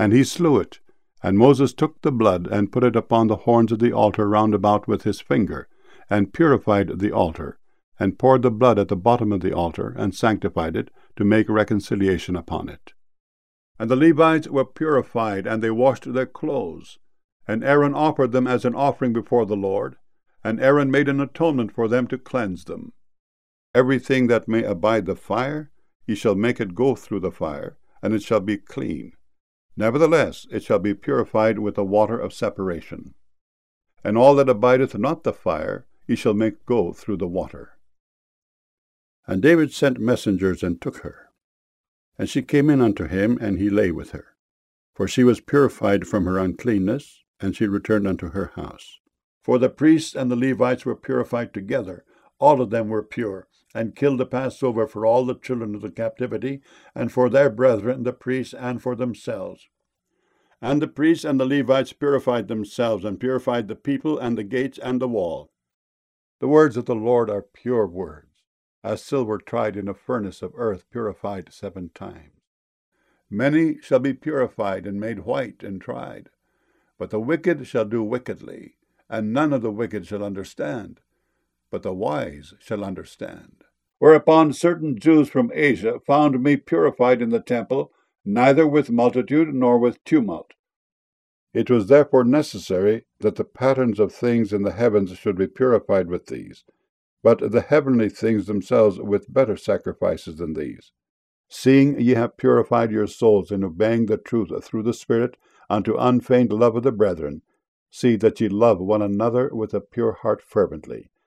And he slew it. And Moses took the blood, and put it upon the horns of the altar round about with his finger, and purified the altar, and poured the blood at the bottom of the altar, and sanctified it, to make reconciliation upon it. And the Levites were purified, and they washed their clothes. And Aaron offered them as an offering before the Lord, and Aaron made an atonement for them to cleanse them. Everything that may abide the fire, ye shall make it go through the fire, and it shall be clean. Nevertheless, it shall be purified with the water of separation. And all that abideth not the fire, ye shall make go through the water. And David sent messengers, and took her. And she came in unto him, and he lay with her. For she was purified from her uncleanness, and she returned unto her house. For the priests and the Levites were purified together, all of them were pure, and killed the Passover for all the children of the captivity, and for their brethren the priests, and for themselves. And the priests and the Levites purified themselves, and purified the people, and the gates, and the wall. The words of the Lord are pure words, as silver tried in a furnace of earth, purified 7 times. Many shall be purified, and made white, and tried. But the wicked shall do wickedly, and none of the wicked shall understand, but the wise shall understand. Whereupon certain Jews from Asia found me purified in the temple, neither with multitude nor with tumult. It was therefore necessary that the patterns of things in the heavens should be purified with these, but the heavenly things themselves with better sacrifices than these. Seeing ye have purified your souls in obeying the truth through the Spirit unto unfeigned love of the brethren, see that ye love one another with a pure heart fervently,